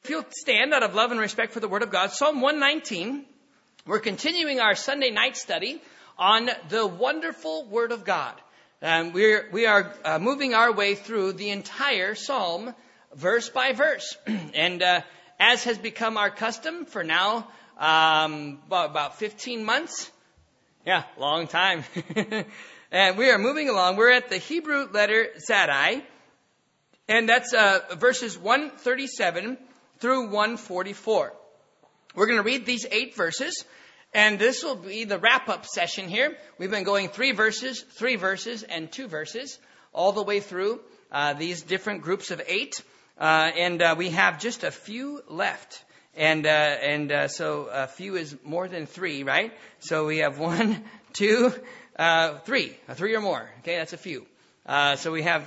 If you'll stand out of love and respect for the Word of God, Psalm 119, we're continuing our Sunday night study on the wonderful Word of God. We are moving our way through the entire Psalm, verse by verse. And as has become our custom for now, about 15 months. Yeah, long time. And we are moving along. We're at the Hebrew letter Zaddai, and that's verses 137 through 144. We're going to read these 8 verses, and this will be the wrap-up session here. We've been going 3 verses, and 2 verses, all the way through these different groups of 8, and we have just a few left. And so a few is more than 3, right? So we have 1, 2, 3, 3 or more. Okay, that's a few. So we have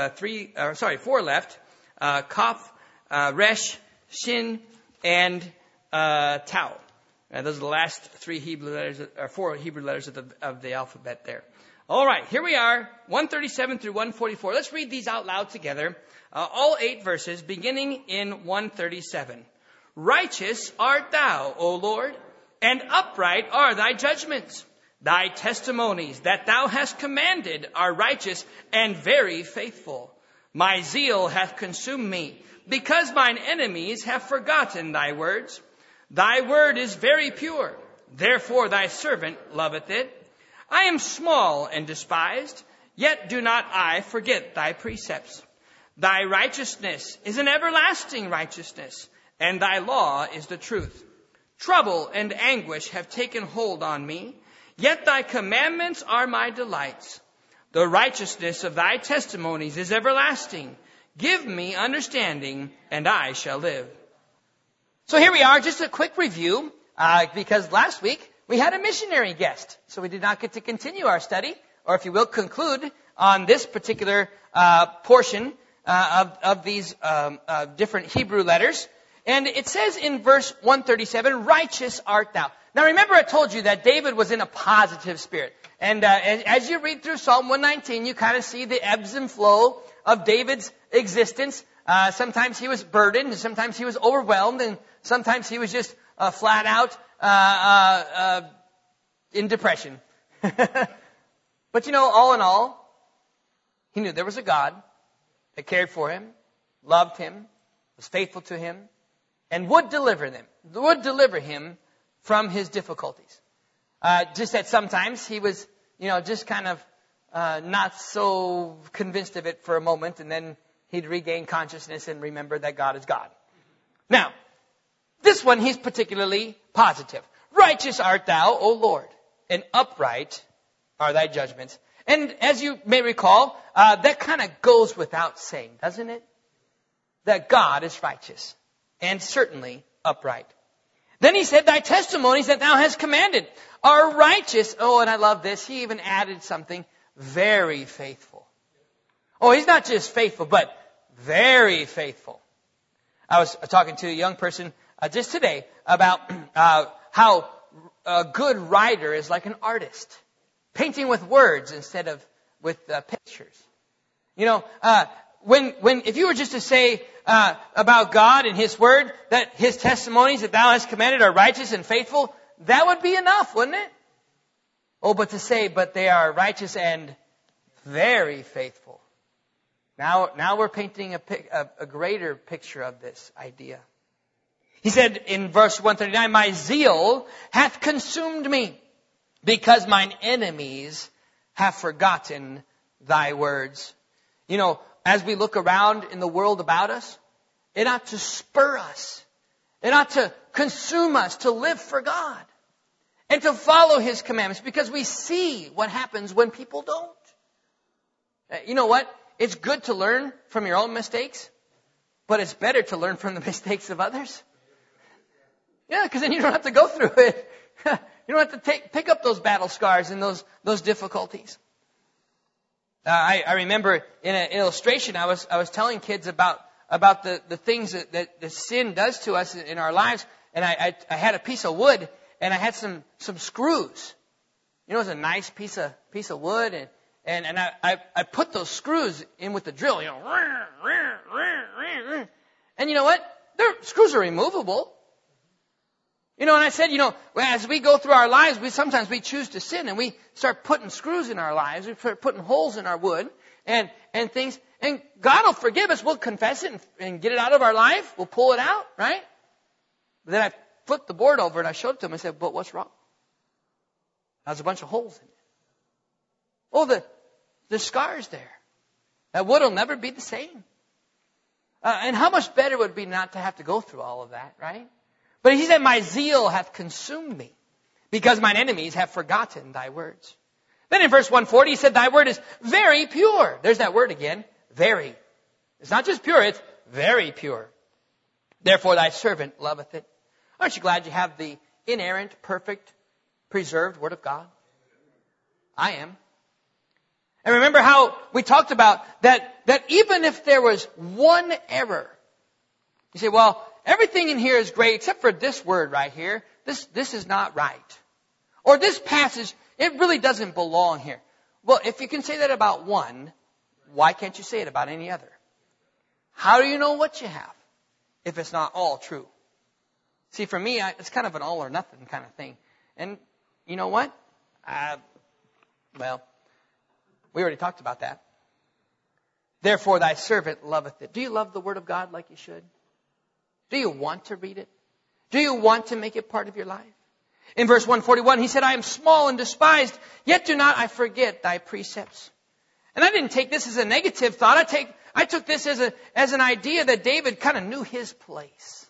4 left. Kaf, Resh, Shin, and Tau. Those are the last 3 Hebrew letters, or 4 Hebrew letters of the alphabet there. All right, here we are, 137 through 144. Let's read these out loud together. All 8 verses, beginning in 137. Righteous art thou, O Lord, and upright are thy judgments. Thy testimonies that thou hast commanded are righteous and very faithful. My zeal hath consumed me, because mine enemies have forgotten thy words. Thy word is very pure, therefore thy servant loveth it. I am small and despised, yet do not I forget thy precepts. Thy righteousness is an everlasting righteousness, and thy law is the truth. Trouble and anguish have taken hold on me, yet thy commandments are my delights. The righteousness of thy testimonies is everlasting. Give me understanding, and I shall live. So here we are, just a quick review, because last week we had a missionary guest. So we did not get to continue our study, or if you will, conclude on this particular portion of these different Hebrew letters. And it says in verse 137, righteous art thou. Now remember I told you that David was in a positive spirit. And as you read through Psalm 119, you kind of see the ebbs and flow of David's existence. Sometimes he was burdened, and sometimes he was overwhelmed, and sometimes he was just flat out in depression. But you know, all in all, he knew there was a God that cared for him, loved him, was faithful to him, and would deliver him from his difficulties. Just that sometimes he was, just kind of not so convinced of it for a moment, and then he'd regain consciousness and remember that God is God. Now, this one he's particularly positive. Righteous art thou, O Lord, and upright are thy judgments. And as you may recall, that kind of goes without saying, doesn't it? That God is righteous and certainly upright. Then he said, thy testimonies that thou hast commanded are righteous. Oh, and I love this. He even added something, very faithful. Oh, he's not just faithful, but very faithful. I was talking to a young person just today about how a good writer is like an artist, painting with words instead of with pictures. If you were just to say about God and His Word that His testimonies that thou hast commanded are righteous and faithful, that would be enough, wouldn't it? Oh, but to say, but they are righteous and very faithful. Now we're painting a greater picture of this idea. He said in verse 139, my zeal hath consumed me, because mine enemies have forgotten thy words. As we look around in the world about us, it ought to spur us. It ought to consume us to live for God and to follow His commandments, because we see what happens when people don't. You know what? It's good to learn from your own mistakes, but it's better to learn from the mistakes of others. Yeah, because then you don't have to go through it. You don't have to pick up those battle scars and those difficulties. I remember in an illustration I was telling kids about the things that the sin does to us in our lives, and I had a piece of wood and I had some screws. It was a nice piece of wood, and I put those screws in with the drill. And you know what? Screws are removable. And I said, as we go through our lives, sometimes we choose to sin and we start putting screws in our lives. We start putting holes in our wood and things. And God will forgive us. We'll confess it and get it out of our life. We'll pull it out, right? But then I flipped the board over and I showed it to him. I said, but what's wrong? There's a bunch of holes in it. Oh, the scar's there. That wood will never be the same. And how much better would it be not to have to go through all of that, right? But he said, my zeal hath consumed me, because mine enemies have forgotten thy words. Then in verse 140, he said, thy word is very pure. There's that word again, very. It's not just pure, it's very pure. Therefore thy servant loveth it. Aren't you glad you have the inerrant, perfect, preserved word of God? I am. And remember how we talked about that even if there was one error, you say, well, everything in here is great except for this word right here. This is not right. Or this passage, it really doesn't belong here. Well, if you can say that about one, why can't you say it about any other? How do you know what you have if it's not all true? See, for me, it's kind of an all or nothing kind of thing. And you know what? We already talked about that. Therefore thy servant loveth it. Do you love the word of God like you should? Do you want to read it? Do you want to make it part of your life? In verse 141, he said, I am small and despised, yet do not I forget thy precepts. And I didn't take this as a negative thought. I took this as an idea that David kind of knew his place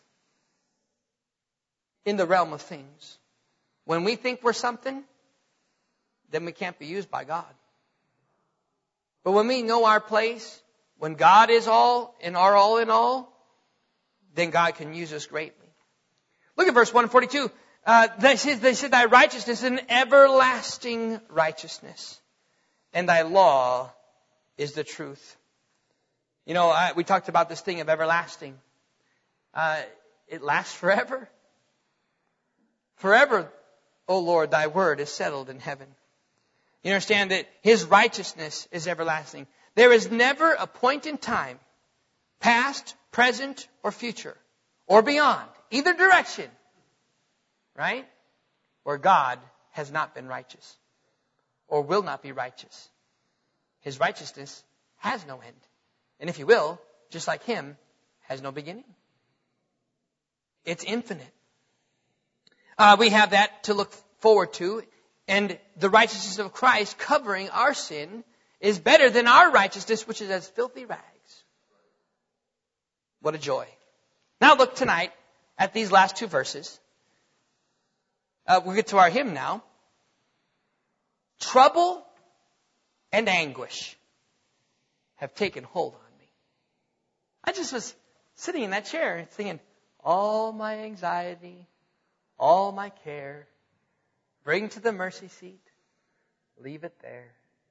in the realm of things. When we think we're something, then we can't be used by God. But when we know our place, when God is all and our all in all, then God can use us greatly. Look at verse 142. They said, thy righteousness is an everlasting righteousness, and thy law is the truth. We talked about this thing of everlasting. It lasts forever. Forever, O Lord, thy word is settled in heaven. You understand that his righteousness is everlasting. There is never a point in time, past, present, or future, or beyond, either direction, right, where God has not been righteous or will not be righteous. His righteousness has no end. And if you will, just like him, has no beginning. It's infinite. We have that to look forward to. And the righteousness of Christ covering our sin is better than our righteousness, which is as filthy rags. What a joy. Now look tonight at these last two verses. We'll get to our hymn now. Trouble and anguish have taken hold on me. I just was sitting in that chair thinking, all my anxiety, all my care, bring to the mercy seat. Leave it there.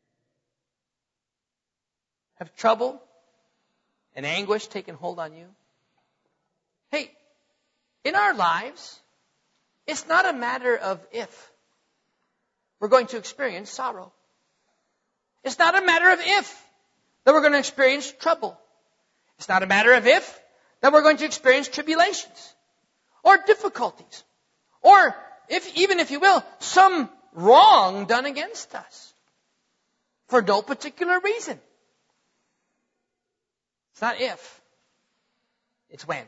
Have trouble and anguish taken hold on you? Hey, in our lives, it's not a matter of if we're going to experience sorrow. It's not a matter of if that we're going to experience trouble. It's not a matter of if that we're going to experience tribulations or difficulties or even if you will, some wrong done against us for no particular reason. It's not if. It's when.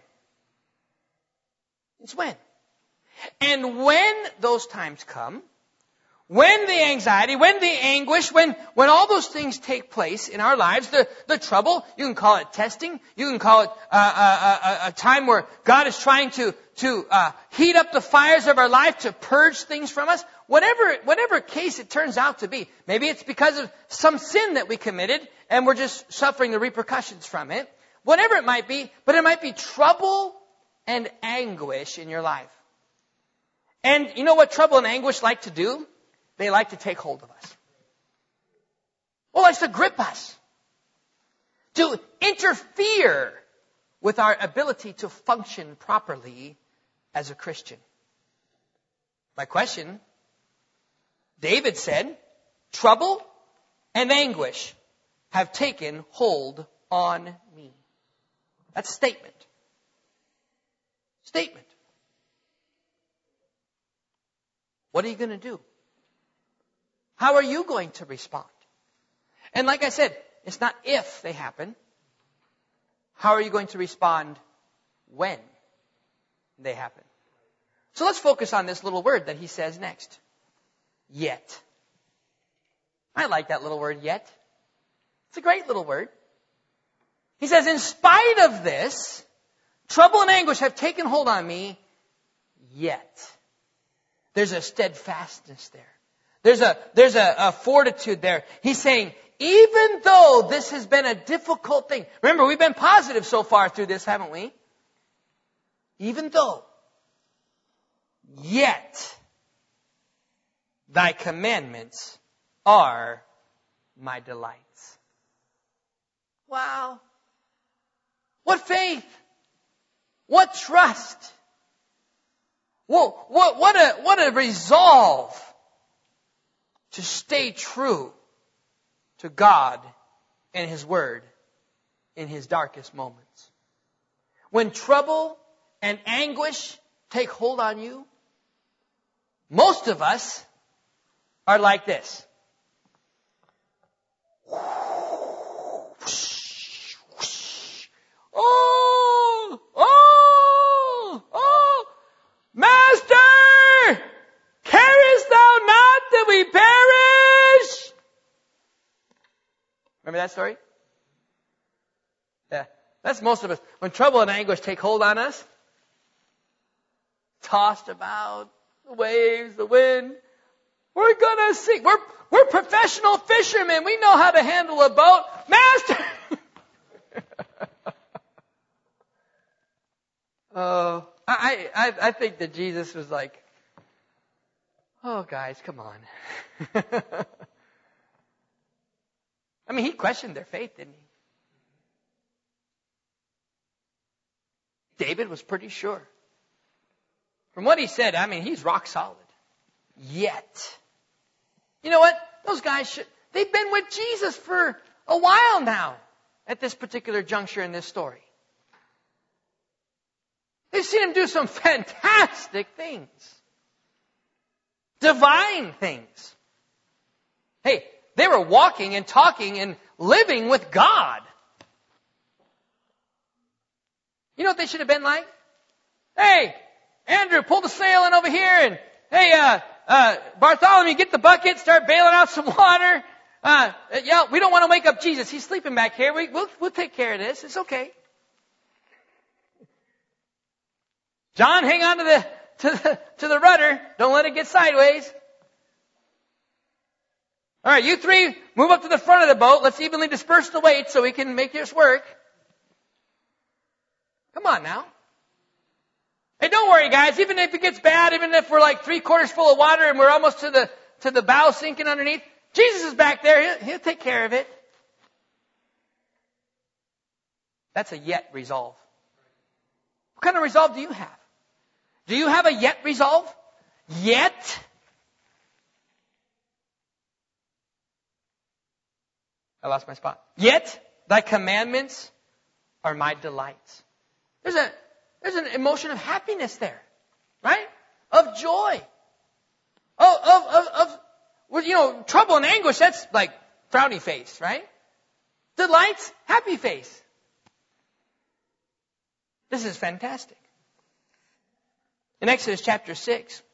It's when. And when those times come, when the anxiety, when the anguish, when all those things take place in our lives, the trouble, you can call it testing, you can call it a time where God is trying to heat up the fires of our life to purge things from us, whatever case it turns out to be. Maybe it's because of some sin that we committed and we're just suffering the repercussions from it. Whatever it might be, but it might be trouble and anguish in your life. And you know what trouble and anguish like to do? They like to take hold of us. Well, it likes to grip us. To interfere with our ability to function properly as a Christian. My question, David said, trouble and anguish have taken hold on me. That's a statement. statement. What are you going to do? How are you going to respond? And like I said, it's not if they happen. How are you going to respond when they happen? So let's focus on this little word that he says next. Yet. I like that little word, yet. It's a great little word. He says, in spite of this, trouble and anguish have taken hold on me, yet. There's a steadfastness there. There's a fortitude there. He's saying, even though this has been a difficult thing. Remember, we've been positive so far through this, haven't we? Even though, yet, thy commandments are my delights. Wow. What faith. What trust. Whoa, what a resolve to stay true to God and His Word in His darkest moments. When trouble and anguish take hold on you, most of us are like this. Oh, Master, carest thou not that we perish? Remember that story? Yeah, that's most of us. When trouble and anguish take hold on us, tossed about, the waves, the wind, we're gonna sink. We're professional fishermen. We know how to handle a boat. Master! Oh, I think that Jesus was like, oh guys, come on. I mean, he questioned their faith, didn't he? David was pretty sure. From what he said, I mean, he's rock solid. Yet. You know what? Those guys they've been with Jesus for a while now at this particular juncture in this story. They've seen him do some fantastic things. Divine things. Hey, they were walking and talking and living with God. You know what they should have been like? Hey, Andrew, pull the sail in over here, and hey, Bartholomew, get the bucket, start bailing out some water. Yeah, we don't want to wake up Jesus. He's sleeping back here. We'll take care of this. It's okay. John, hang on to the rudder. Don't let it get sideways. All right, you three, move up to the front of the boat. Let's evenly disperse the weight so we can make this work. Come on now. Hey, don't worry, guys. Even if it gets bad, even if we're like 3/4 full of water and we're almost to the bow sinking underneath, Jesus is back there. He'll take care of it. That's a yet resolve. What kind of resolve do you have? Do you have a yet resolve? Yet? I lost my spot. Yet thy commandments are my delights. There's an emotion of happiness there, right? Of joy. Of trouble and anguish, that's like frowny face, right? Delights, happy face. This is fantastic. In Exodus chapter 6,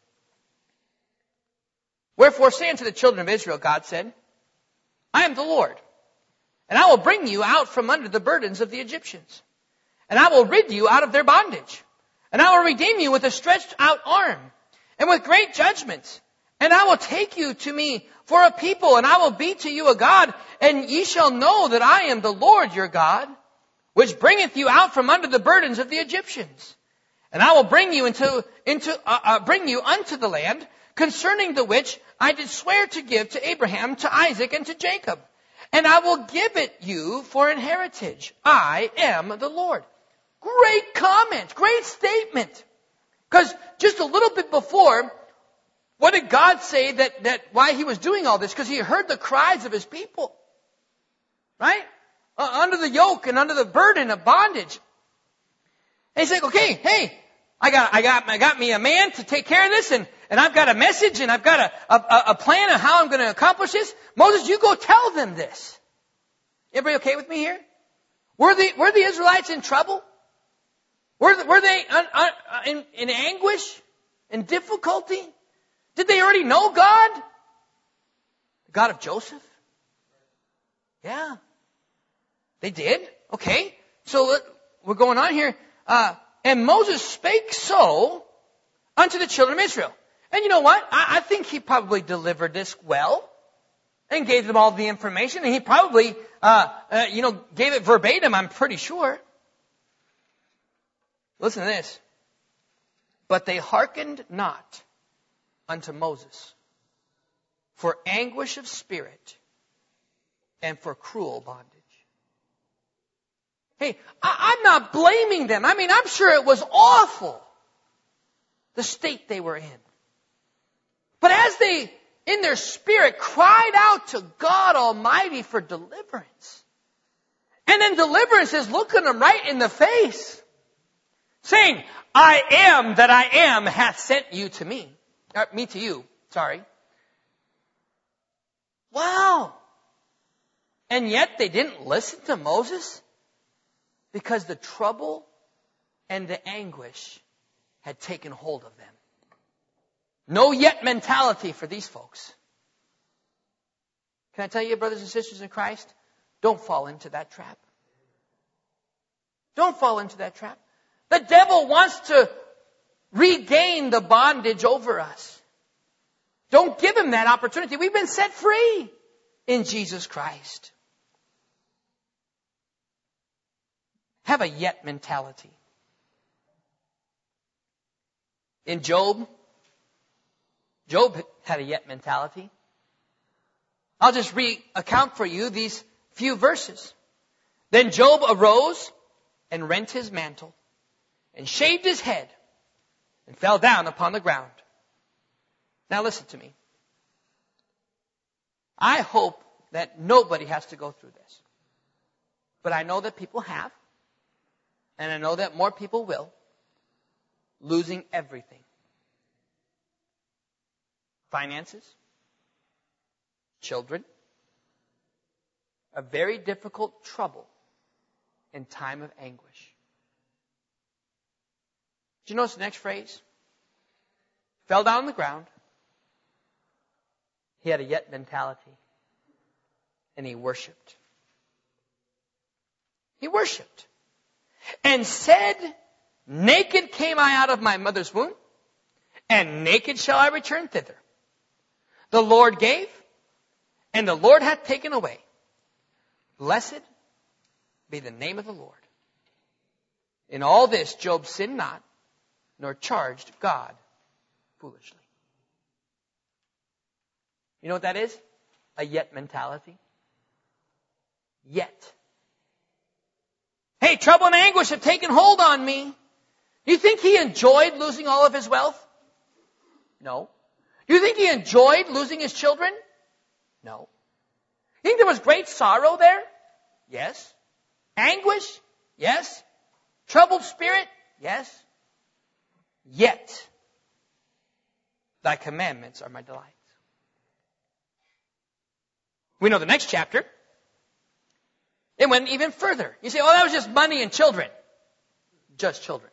wherefore say unto the children of Israel, God said, I am the Lord, and I will bring you out from under the burdens of the Egyptians. And I will rid you out of their bondage. And I will redeem you with a stretched out arm and with great judgments. And I will take you to me for a people, and I will be to you a God, and ye shall know that I am the Lord your God, which bringeth you out from under the burdens of the Egyptians. And I will bring you bring you unto the land concerning the which I did swear to give to Abraham, to Isaac, and to Jacob. And I will give it you for an heritage. I am the Lord. Great comment. Great statement. Because just a little bit before, what did God say that why he was doing all this? Because he heard the cries of his people. Right? Under the yoke and under the burden of bondage. And he's like, okay, hey, I got me a man to take care of this, and I've got a message, and I've got a plan of how I'm going to accomplish this. Moses, you go tell them this. Everybody okay with me here? Were the Israelites in trouble? Were they in anguish, in difficulty? Did they already know God? The God of Joseph? Yeah. They did? Okay. So we're going on here. And Moses spake so unto the children of Israel. And you know what? I think he probably delivered this well and gave them all the information. And he probably, gave it verbatim, I'm pretty sure. Listen to this. But they hearkened not unto Moses for anguish of spirit and for cruel bondage. Hey, I'm not blaming them. I mean, I'm sure it was awful, the state they were in. But as they, in their spirit, cried out to God Almighty for deliverance, and then deliverance is looking them right in the face, saying, I am that I am hath sent you to me. Me to you, sorry. Wow. And yet they didn't listen to Moses because the trouble and the anguish had taken hold of them. No yet mentality for these folks. Can I tell you, brothers and sisters in Christ, don't fall into that trap. Don't fall into that trap. The devil wants to regain the bondage over us. Don't give him that opportunity. We've been set free in Jesus Christ. Have a yet mentality. In Job had a yet mentality. I'll just account for you these few verses. Then Job arose and rent his mantle and shaved his head and fell down upon the ground. Now listen to me. I hope that nobody has to go through this. But I know that people have. And I know that more people will. Losing everything. Finances. Children. A very difficult trouble in time of anguish. Did you notice the next phrase? Fell down on the ground. He had a yet mentality. And he worshipped. He worshipped. And said, naked came I out of my mother's womb, and naked shall I return thither. The Lord gave, and the Lord hath taken away. Blessed be the name of the Lord. In all this Job sinned not, nor charged God foolishly. You know what that is? A yet mentality. Yet. Hey, trouble and anguish have taken hold on me. Do you think he enjoyed losing all of his wealth? No. Do you think he enjoyed losing his children? No. You think there was great sorrow there? Yes. Anguish? Yes. Troubled spirit? Yes. Yet, thy commandments are my delights. We know the next chapter. It went even further. You say, oh, that was just money and children. Just children.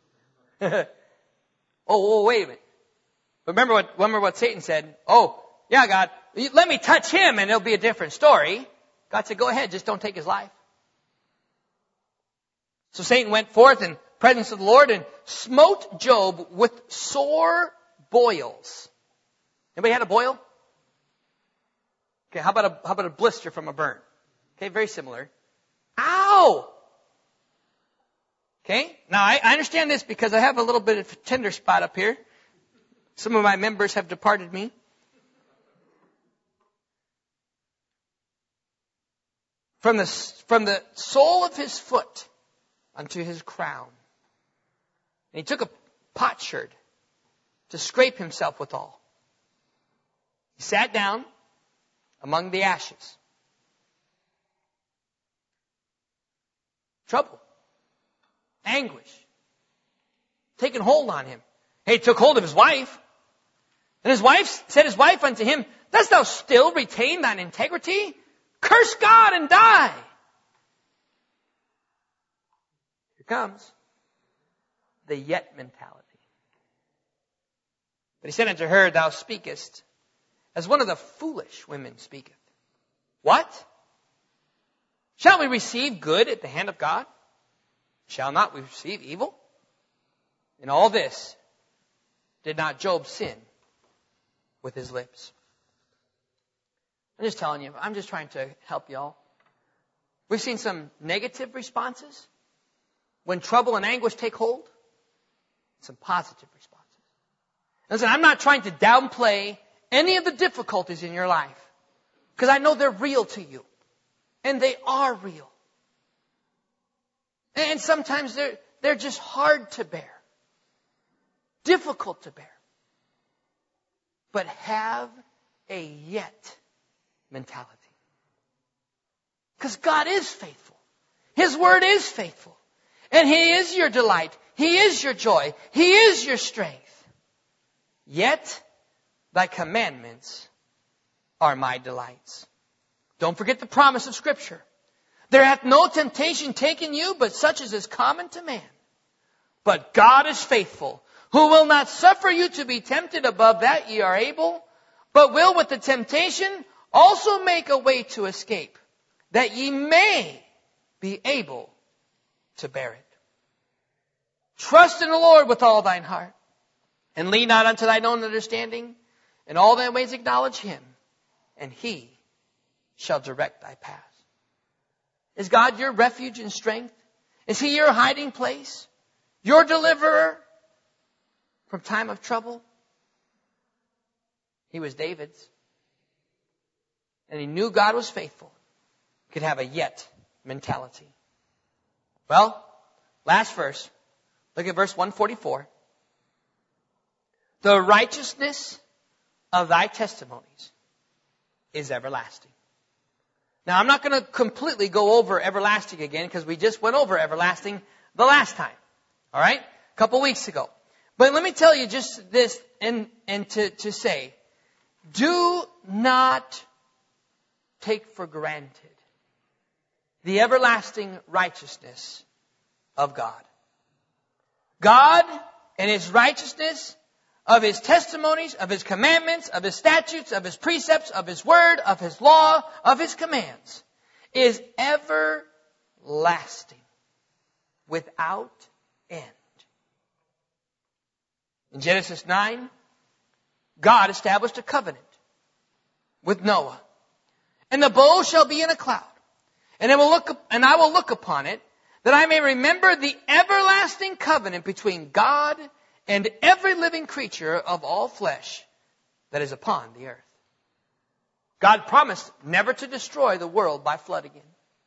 Oh, wait a minute. Remember what Satan said? Oh, yeah, God, let me touch him and it'll be a different story. God said, go ahead, just don't take his life. So Satan went forth in presence of the Lord and smote Job with sore boils. Anybody had a boil? Okay, how about a blister from a burn? Okay, very similar. Ow! Okay, now I understand this because I have a little bit of a tender spot up here. Some of my members have departed me. From the sole of his foot unto his crown. And he took a potsherd to scrape himself withal. He sat down among the ashes. Trouble. Anguish. taken hold on him. He took hold of his wife. And his wife said his wife unto him, dost thou still retain thine integrity? Curse God and die. Here comes the yet mentality. But he said unto her, thou speakest as one of the foolish women speaketh. What? Shall we receive good at the hand of God? Shall not we receive evil? In all this did not Job sin with his lips. I'm just telling you, I'm just trying to help y'all. We've seen some negative responses when trouble and anguish take hold. Some positive responses. Listen, I'm not trying to downplay any of the difficulties in your life, because I know they're real to you. And they are real. And sometimes they're just hard to bear. Difficult to bear. But have a yet mentality. Because God is faithful. His word is faithful. And He is your delight. He is your joy. He is your strength. Yet thy commandments are my delights. Don't forget the promise of Scripture. There hath no temptation taken you, but such as is common to man. But God is faithful, who will not suffer you to be tempted above that ye are able, but will with the temptation also make a way to escape, that ye may be able to bear it. Trust in the Lord with all thine heart, and lean not unto thine own understanding. In all thy ways acknowledge Him, and He shall direct thy path. Is God your refuge and strength? Is He your hiding place? Your deliverer from time of trouble? He was David's. And he knew God was faithful. He could have a yet mentality. Well, last verse. Look at verse 144. The righteousness of thy testimonies is everlasting. Now, I'm not going to completely go over everlasting again, because we just went over everlasting the last time. All right? A couple weeks ago. But let me tell you just this, and to say, do not take for granted the everlasting righteousness of God. God and His righteousness, of His testimonies, of His commandments, of His statutes, of His precepts, of His word, of His law, of His commands, is everlasting, without end. In Genesis 9, God established a covenant with Noah. And the bow shall be in a cloud, and I will look upon it, that I may remember the everlasting covenant between God and every living creature of all flesh that is upon the earth. God promised never to destroy the world by flood again.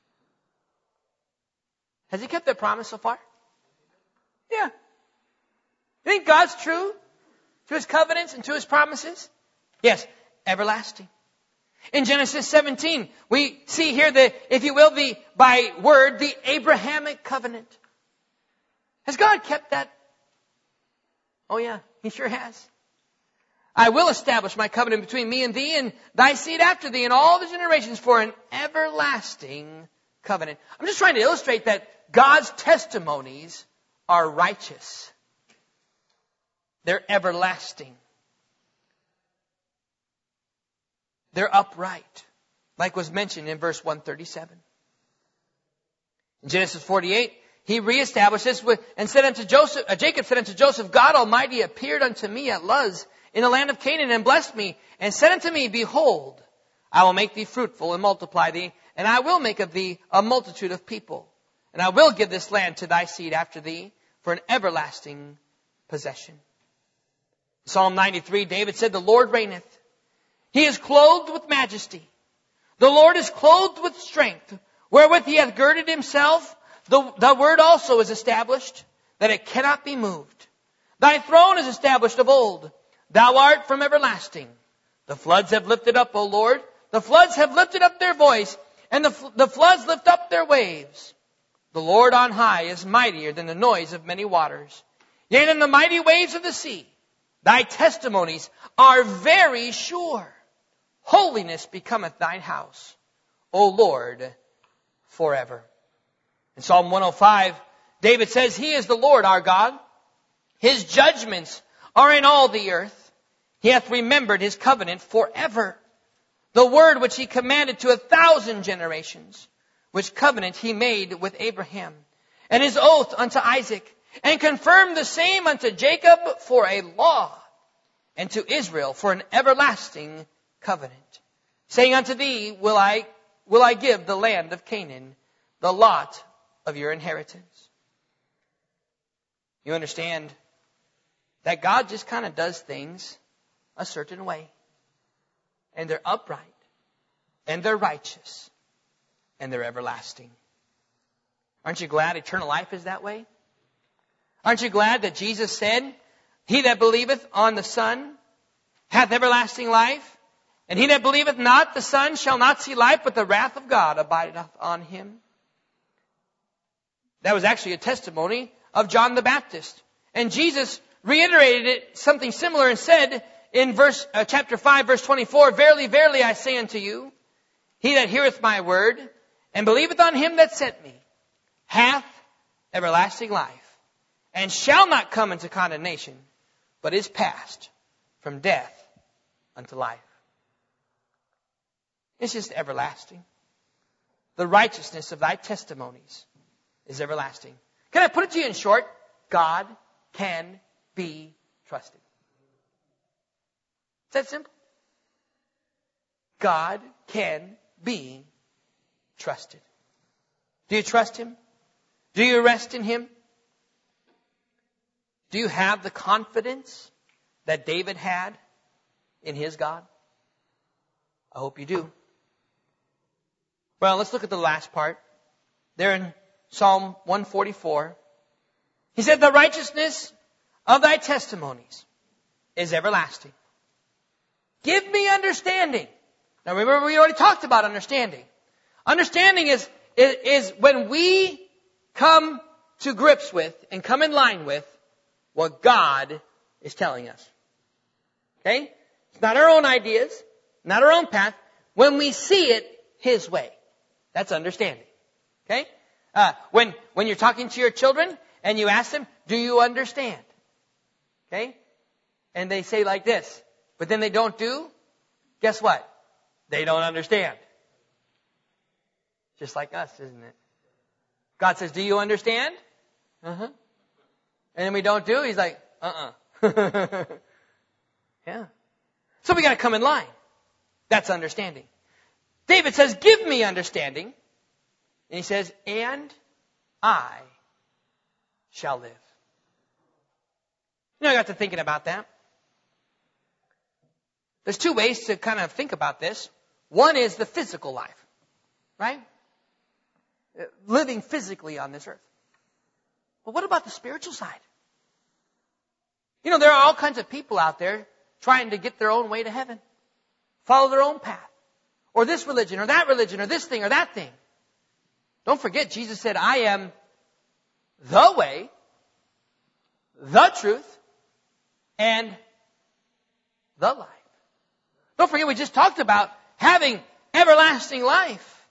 Has He kept that promise so far? Yeah. You think God's true to His covenants and to His promises? Yes, everlasting. In Genesis 17, we see here if you will, by word, the Abrahamic covenant. Has God kept that? Oh yeah, He sure has. I will establish my covenant between me and thee and thy seed after thee and all the generations for an everlasting covenant. I'm just trying to illustrate that God's testimonies are righteous. They're everlasting. They're upright, like was mentioned in verse 137. In Genesis 48, he reestablished this and said unto Joseph, Jacob said unto Joseph, God Almighty appeared unto me at Luz in the land of Canaan and blessed me and said unto me, behold, I will make thee fruitful and multiply thee, and I will make of thee a multitude of people. And I will give this land to thy seed after thee for an everlasting possession. Psalm 93, David said, the Lord reigneth. He is clothed with majesty. The Lord is clothed with strength, wherewith He hath girded Himself. The word also is established, that it cannot be moved. Thy throne is established of old. Thou art from everlasting. The floods have lifted up, O Lord. The floods have lifted up their voice, and the floods lift up their waves. The Lord on high is mightier than the noise of many waters. Yea, in the mighty waves of the sea, thy testimonies are very sure. Holiness becometh thine house, O Lord, forever. In Psalm 105, David says, He is the Lord our God. His judgments are in all the earth. He hath remembered his covenant forever. The word which he commanded to 1,000 generations, which covenant he made with Abraham, and his oath unto Isaac, and confirmed the same unto Jacob for a law, and to Israel for an everlasting covenant, saying unto thee, will I give the land of Canaan, the lot of your inheritance. You understand that God just kind of does things a certain way. And they're upright. And they're righteous. And they're everlasting. Aren't you glad eternal life is that way? Aren't you glad that Jesus said, He that believeth on the Son hath everlasting life, and he that believeth not the Son shall not see life, but the wrath of God abideth on him? That was actually a testimony of John the Baptist. And Jesus reiterated it, something similar, and said in chapter 5, verse 24, Verily, verily, I say unto you, he that heareth my word, and believeth on him that sent me, hath everlasting life, and shall not come into condemnation, but is passed from death unto life. It's just everlasting. The righteousness of thy testimonies is everlasting. Can I put it to you in short? God can be trusted. It's that simple. God can be trusted. Do you trust Him? Do you rest in Him? Do you have the confidence that David had in his God? I hope you do. Well, let's look at the last part. There in Psalm 144. He said, The righteousness of thy testimonies is everlasting. Give me understanding. Now remember, we already talked about understanding. Understanding is when we come to grips with and come in line with what God is telling us. Okay? It's not our own ideas, not our own path. When we see it His way. That's understanding. Okay? When you're talking to your children and you ask them, do you understand? Okay? And they say like this, but then they don't do, guess what? They don't understand. Just like us, isn't it? God says, do you understand? Uh-huh. And then we don't do, He's like, uh-uh. Yeah. So we got to come in line. That's understanding. David says, give me understanding. And he says, and I shall live. You know, I got to thinking about that. There's two ways to kind of think about this. One is the physical life, right? Living physically on this earth. But what about the spiritual side? You know, there are all kinds of people out there trying to get their own way to heaven. Follow their own path. Or this religion, or that religion, or this thing, or that thing. Don't forget, Jesus said, I am the way, the truth, and the life. Don't forget, we just talked about having everlasting life.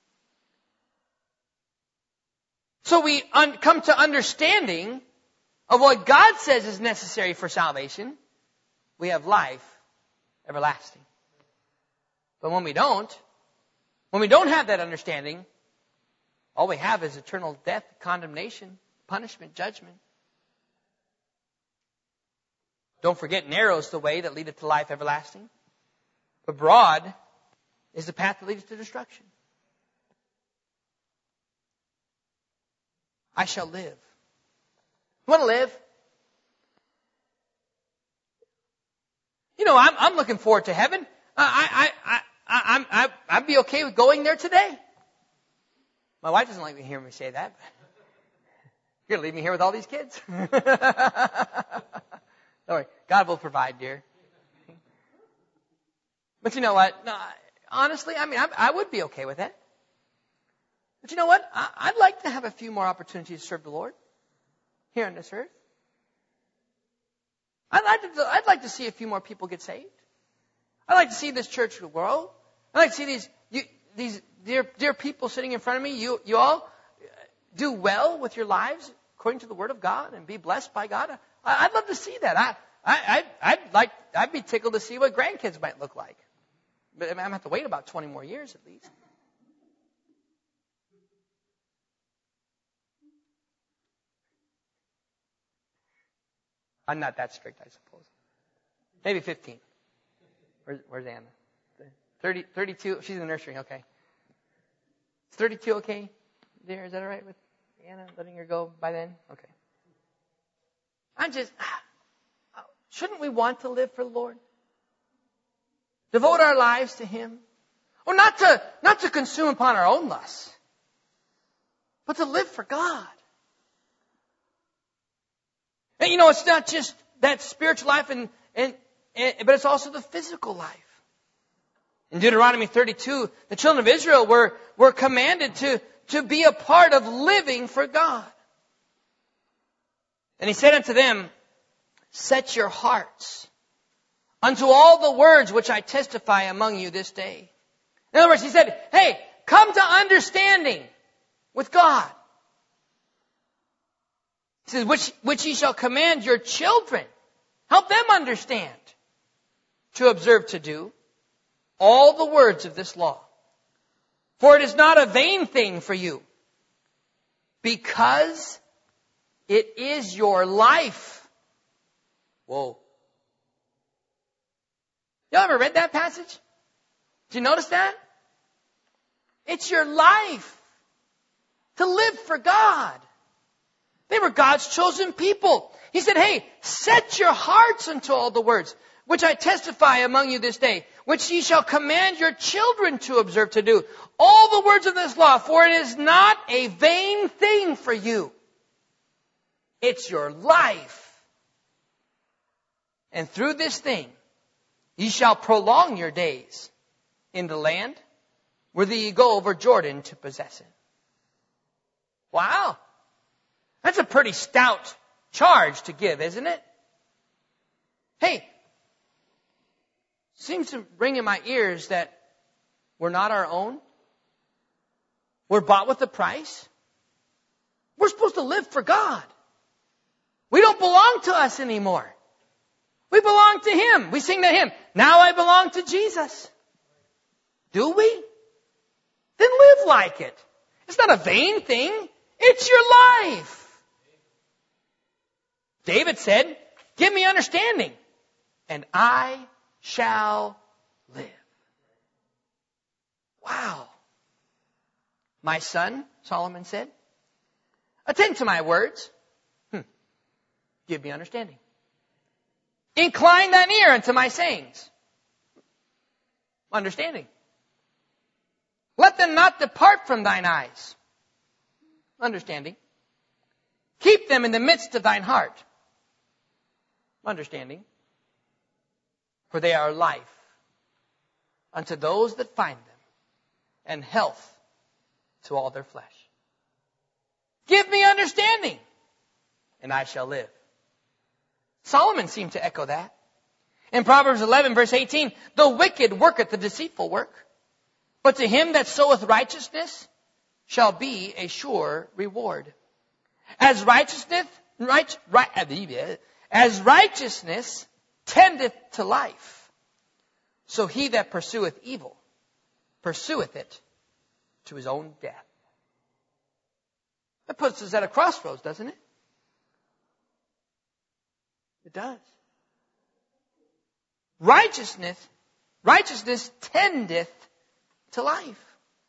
So we come to understanding of what God says is necessary for salvation. We have life everlasting. But when we don't have that understanding, all we have is eternal death, condemnation, punishment, judgment. Don't forget, narrow is the way that leadeth to life everlasting. But broad is the path that leadeth to destruction. I shall live. You want to live? You know, I'm looking forward to heaven. I'd be okay with going there today. My wife doesn't like to hear me say that. You're going to leave me here with all these kids? Don't worry. God will provide, dear. But you know what? No, honestly, I would be okay with that. But you know what? I'd like to have a few more opportunities to serve the Lord here on this earth. I'd like to see a few more people get saved. I'd like to see this church grow. I'd like to see these dear people sitting in front of me. You all do well with your lives according to the Word of God and be blessed by God. I'd love to see that. I'd be tickled to see what grandkids might look like. But I'm going to have to wait about 20 more years at least. I'm not that strict, I suppose. Maybe 15. Where's Anna? 32. She's in the nursery. Okay. Is 32 okay? Dear, is that all right with Anna letting her go by then? Okay. Shouldn't we want to live for the Lord? Devote our lives to Him? Or not to consume upon our own lusts, but to live for God. And it's not just that spiritual life, but it's also the physical life. In Deuteronomy 32, the children of Israel were commanded to be a part of living for God. And He said unto them, set your hearts unto all the words which I testify among you this day. In other words, He said, hey, come to understanding with God. He says, which ye shall command your children. Help them understand to observe to do all the words of this law. For it is not a vain thing for you, because it is your life. Whoa. Y'all ever read that passage? Did you notice that? It's your life to live for God. They were God's chosen people. He said, hey, set your hearts unto all the words, which I testify among you this day, which ye shall command your children to observe to do. All the words of this law, for it is not a vain thing for you. It's your life. And through this thing, ye shall prolong your days in the land, whither ye go over Jordan to possess it. Wow. That's a pretty stout charge to give, isn't it? Hey, seems to ring in my ears that we're not our own. We're bought with a price. We're supposed to live for God. We don't belong to us anymore. We belong to Him. We sing that hymn, now I belong to Jesus. Do we? Then live like it. It's not a vain thing. It's your life. David said, give me understanding, and I shall live. Wow. My son, Solomon said, attend to my words. Give me understanding. Incline thine ear unto my sayings. Understanding. Let them not depart from thine eyes. Understanding. Keep them in the midst of thine heart. Understanding. For they are life unto those that find them, and health to all their flesh. Give me understanding, and I shall live. Solomon seemed to echo that. In Proverbs 11, verse 18, the wicked worketh the deceitful work, but to him that soweth righteousness shall be a sure reward. As righteousness tendeth to life, so he that pursueth evil pursueth it to his own death. That puts us at a crossroads, doesn't it? It does. Righteousness tendeth to life.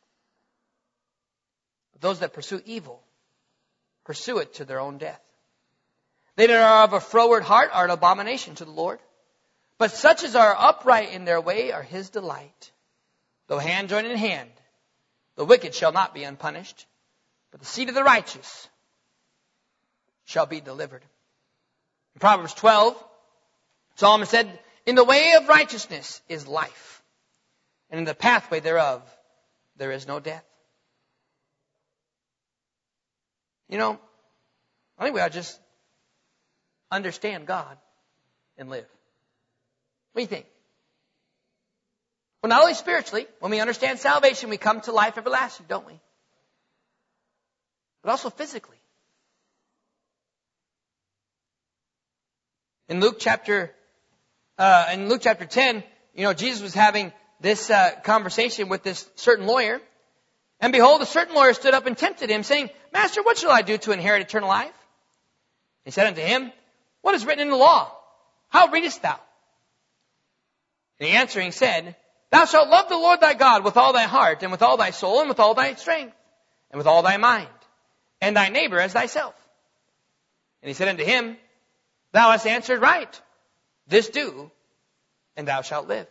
But those that pursue evil pursue it to their own death. They that are of a froward heart are an abomination to the Lord. But such as are upright in their way are His delight. Though hand join in hand, the wicked shall not be unpunished, but the seed of the righteous shall be delivered. In Proverbs 12, Solomon said, in the way of righteousness is life, and in the pathway thereof there is no death. I think we ought to just understand God and live. What do you think? Well, not only spiritually, when we understand salvation, we come to life everlasting, don't we? But also physically. In Luke chapter 10, Jesus was having this conversation with this certain lawyer. And behold, a certain lawyer stood up and tempted him, saying, Master, what shall I do to inherit eternal life? He said unto him, What is written in the law? How readest thou? And he answering said, Thou shalt love the Lord thy God with all thy heart, and with all thy soul, and with all thy strength, and with all thy mind, and thy neighbor as thyself. And he said unto him, Thou hast answered right. This do, and thou shalt live.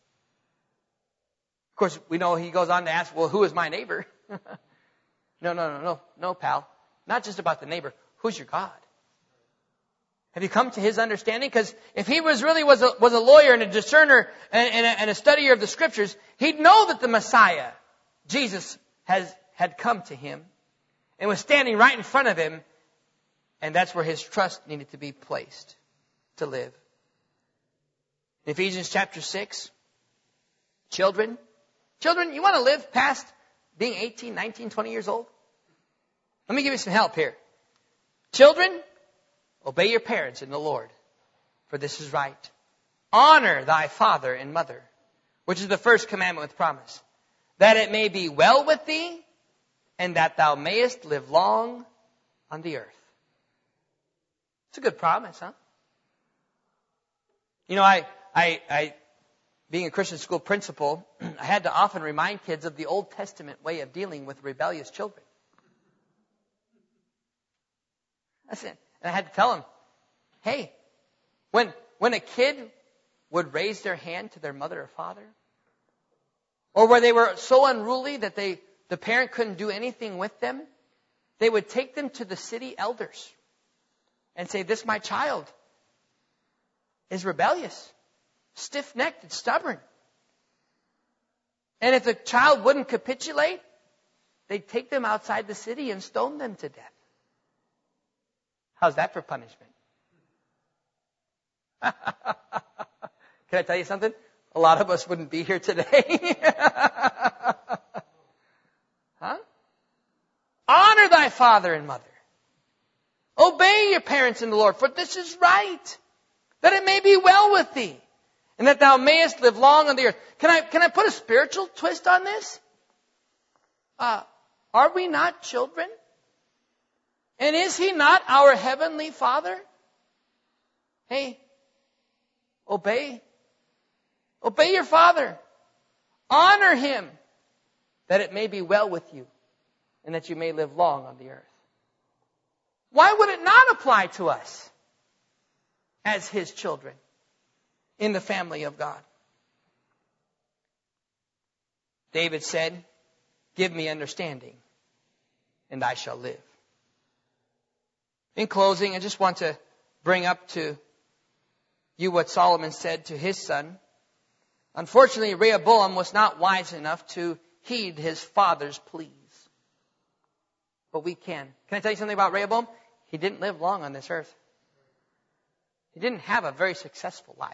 Of course, we know he goes on to ask, well, who is my neighbor? No, pal. Not just about the neighbor. Who's your God? Have you come to his understanding? Because if he was a lawyer and a discerner and a studier of the scriptures, he'd know that the Messiah, Jesus, had come to him and was standing right in front of him. And that's where his trust needed to be placed to live. In Ephesians chapter 6, children, you want to live past being 18, 19, 20 years old? Let me give you some help here. Children, obey your parents in the Lord, for this is right. Honor thy father and mother, which is the first commandment with promise, that it may be well with thee, and that thou mayest live long on the earth. It's a good promise, huh? I being a Christian school principal, I had to often remind kids of the Old Testament way of dealing with rebellious children. That's it. And I had to tell them, hey, when a kid would raise their hand to their mother or father, or where they were so unruly that the parent couldn't do anything with them, they would take them to the city elders and say, this my child is rebellious, stiff-necked, and stubborn. And if the child wouldn't capitulate, they'd take them outside the city and stone them to death. How's that for punishment? Can I tell you something? A lot of us wouldn't be here today. Huh? Honor thy father and mother. Obey your parents in the Lord, for this is right, that it may be well with thee, and that thou mayest live long on the earth. Can I put a spiritual twist on this? Are we not children? And is he not our heavenly Father? Hey, obey. Obey your father. Honor him, that it may be well with you, and that you may live long on the earth. Why would it not apply to us as his children in the family of God? David said, give me understanding, and I shall live. In closing, I just want to bring up to you what Solomon said to his son. Unfortunately, Rehoboam was not wise enough to heed his father's pleas. But we can. Can I tell you something about Rehoboam? He didn't live long on this earth. He didn't have a very successful life.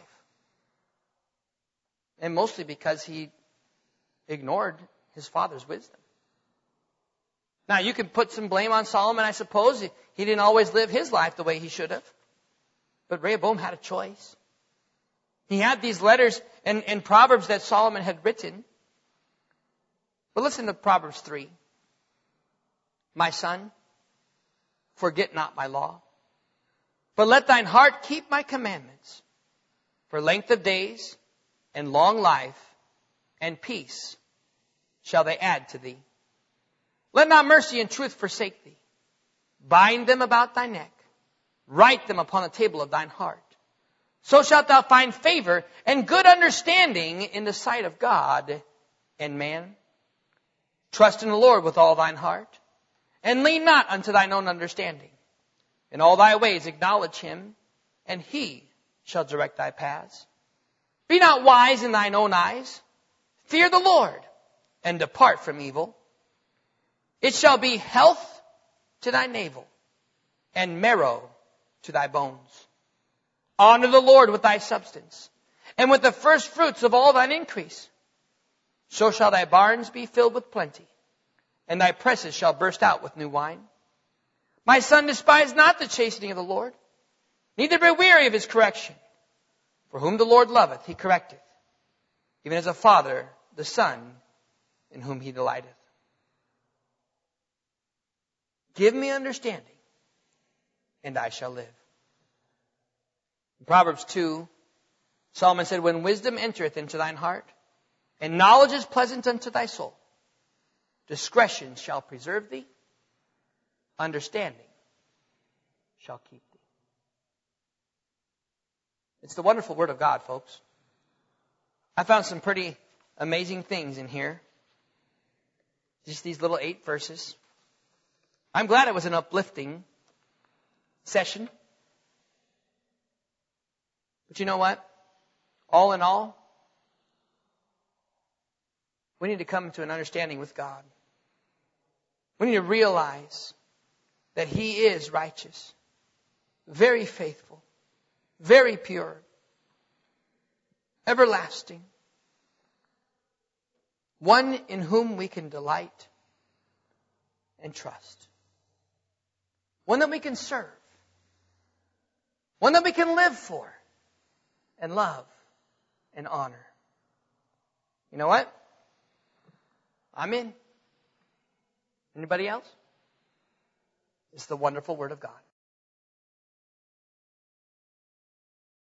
And mostly because he ignored his father's wisdom. Now, you can put some blame on Solomon, I suppose. He didn't always live his life the way he should have. But Rehoboam had a choice. He had these letters and Proverbs that Solomon had written. But listen to Proverbs 3. My son, forget not my law, but let thine heart keep my commandments. For length of days and long life and peace shall they add to thee. Let not mercy and truth forsake thee. Bind them about thy neck. Write them upon the table of thine heart. So shalt thou find favor and good understanding in the sight of God and man. Trust in the Lord with all thine heart, and lean not unto thine own understanding. In all thy ways acknowledge him, and he shall direct thy paths. Be not wise in thine own eyes. Fear the Lord, and depart from evil. It shall be health to thy navel, and marrow to thy bones. Honor the Lord with thy substance, and with the first fruits of all thine increase. So shall thy barns be filled with plenty, and thy presses shall burst out with new wine. My son, despise not the chastening of the Lord, neither be weary of his correction. For whom the Lord loveth, he correcteth, even as a father the son in whom he delighteth. Give me understanding, and I shall live. In Proverbs 2, Solomon said, when wisdom entereth into thine heart, and knowledge is pleasant unto thy soul, discretion shall preserve thee, understanding shall keep thee. It's the wonderful Word of God, folks. I found some pretty amazing things in here. Just these little 8 verses. I'm glad it was an uplifting session. But you know what? All in all, we need to come to an understanding with God. We need to realize that He is righteous, very faithful, very pure, everlasting, one in whom we can delight and trust, one that we can serve, one that we can live for and love and honor. You know what? I'm in. Anybody else? It's the wonderful Word of God.